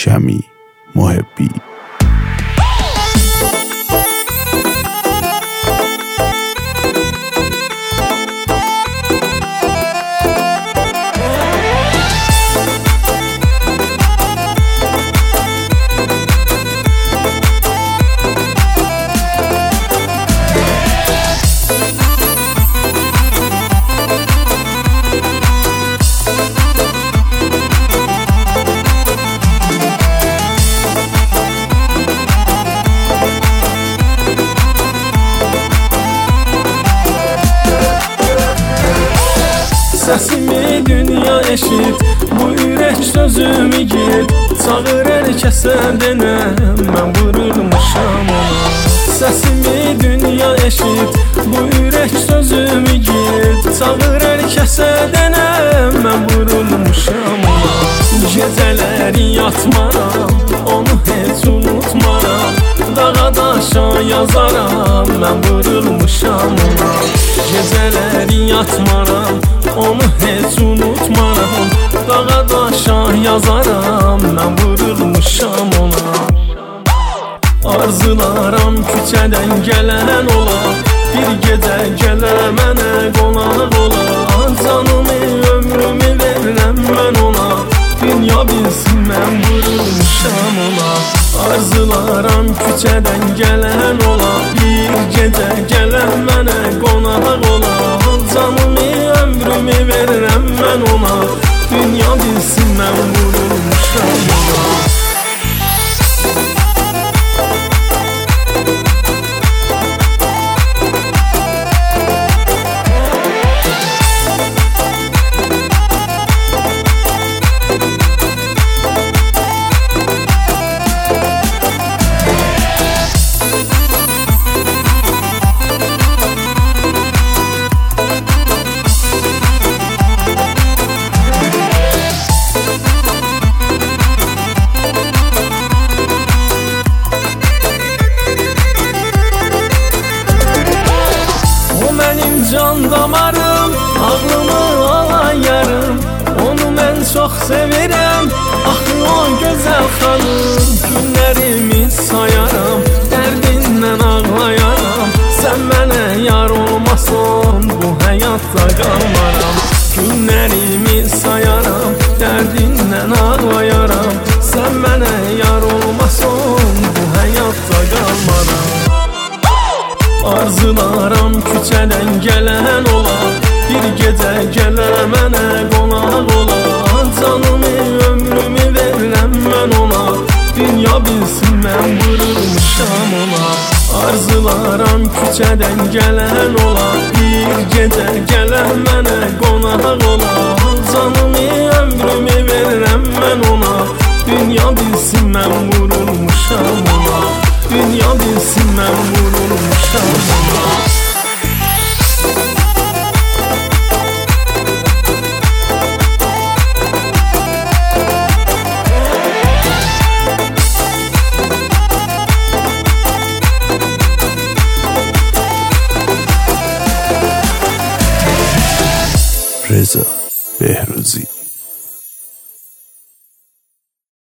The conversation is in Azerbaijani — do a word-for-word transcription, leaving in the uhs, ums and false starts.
شمی محبی. Səsimi dünya eşit, bu ürək sözümü git. Çağır hər kəsə denəm, mən vurulmuşam ona. Səsimi dünya eşit, bu ürək sözümü git. Çağır hər kəsə denəm, mən vurulmuşam ona. Gecələri yatmaram, onu heç unutmaram. Dağa daşa yazaram, mən vurulmuşam ona. Gecələri yatmaram, onu heç unutmaram. Dağa daşa yazaram, mən vurulmuşam ona. Arzularım küçədən gələn ola, bir gecə gələ mənə qonaq ola. Canımı, ömrümü verirəm mən ona, dünya bilsin mən vurulmuşam ona. Arzularım küçədən gələn ola, bir gecə gələ mənə qonaq ola. Canımı, ömrümü verirəm mən ona, dünya bilsin mən vurulmuşam ona. Can damarım, ağlımı alan yarım, onu mən çox sevirəm. Axı o gözəl xanım, günlərimi sayaram, dərdindən ağlayaram. Sən mənə yar olmasan, bu həyatda qalmaram. Günlərimi sayaram, dərdindən ağlayaram. Sən mənə yar olmasan, bu həyatda qalmaram. Arzularım küçədən gələn ola, bir gecə gələ mənə qonaq ola. Canımı, ömrümü verirəm mən ona, dünya bilsin mən vurulmuşam ona. Arzularım küçədən gələn ola, bir gecə gələ mənə qonaq ola. Canımı, ömrümü verirəm mən ona, dünya bilsin mən vurulmuşam ona. Dünya bilsin mən vurulmuşam ona. رضا بهروزی.